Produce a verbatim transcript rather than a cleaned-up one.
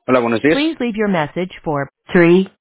Hola, buenos días. Please leave your message for three